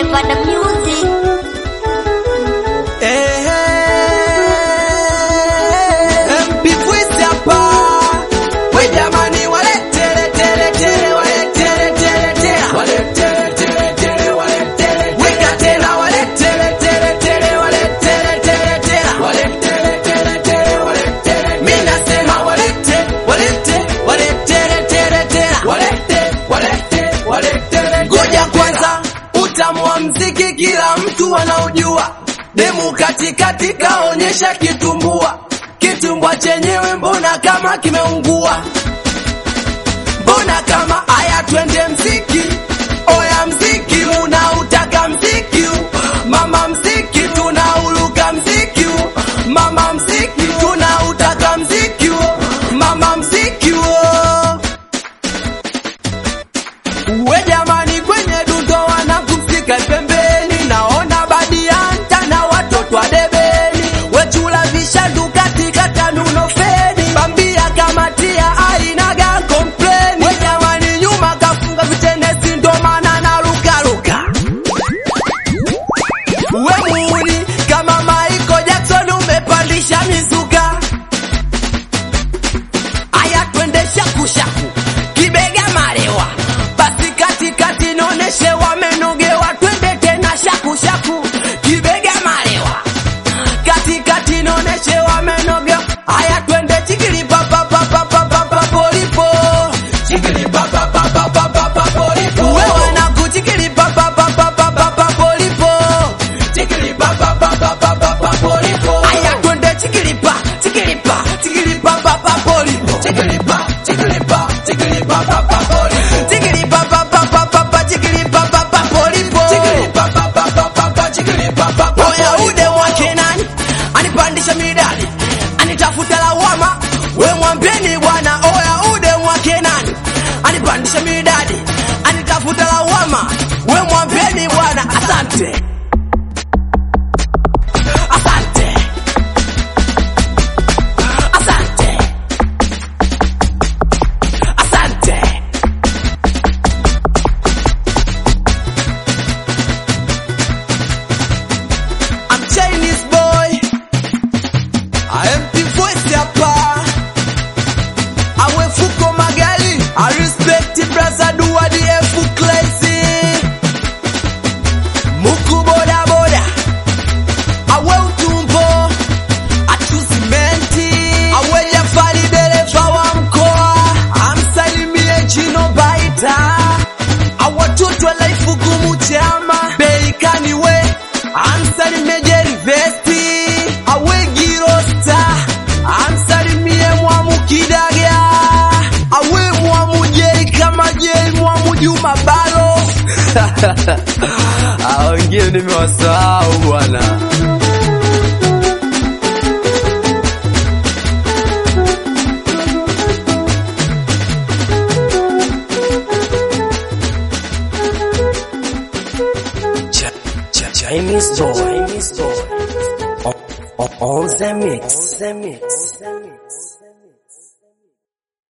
Flavor the music. MP Voice hapa. We jamani wale tele tele tele wale tele tele tele wale tele tele tele wale tele. Weka tena wale tele tele tele wale tele tele tele wale tele tele tele wale tele. Mimi nasema wale tele wale tele tele tele wale tele. Ngoja kwanza utamu wa mziki kila mtu anaujua. Demu katikati kaonyesha kitumbua. Kitumbua chenyewe mbona kama kimeungua. Mbona kama aya twende mziki. Oya mziki unautaka mziki. Mama mziki tunauluka mziki. Mama mziki tunautaka mziki. Mama mziki we jamani kwenye dundo wanakusika pembeni. Naona badianta na watoto wa debeni. Wechula vishandu katika tanuno feni. Bambia kamatia ainaga kompleni. We jamani nyuma kafunga vitenesi ndo maana na luka luka. We muuni kama Michael Jackson umepandisha mizuka. Aya twende shaku shaku kibega marewa. Basi katikati noneshe wamenogewa. Twende tena shaku shaku kibega marewa. Katikati noneshe wamenogewa. Aya twende chikili pa pa pa pa pa pa pa polipo. Chikili pa pa pa pa pa pa pa polipo. We wanaku chikili pa pa pa pa pa pa pa polipo. Chikili pa pa pa pa pa pa pa polipo. Aya twende chikili pa pa pa polipo. Chikili pa pa pa polipo. Chikili pa pa pa pa pa pa chikili pa pa pa polipo. Chikili pa pa pa pa pa pa chikili pa pa pa. Oya ude mwake nani anipandisha midali anitafuta lawama. We mwambieni bwana. Oya ude mwake nani anipandisha midali anitafuta lawama. We mwambieni bwana. Asante. Asante. Asante. Asante. I'm Chinese boy. I MP Voice hapa. Awe fuko magali. I respect brother Dua DF Classy. Muku boda boda. Awe utumbo. Atusimenti. Awe Jafari dereva wa mkoa. Amsalimie Chino Baita. Awatoto wa life gumu chama. Beikani we. Amsalimie Jerry Vesti. Awe Girosta. Amsalimie Mwamu Kidaga. Awe Mwamu Jerry kama Jerry Mwamu Juma Balo. Wengine nimewasahau bwana. Chinese boy on the mix.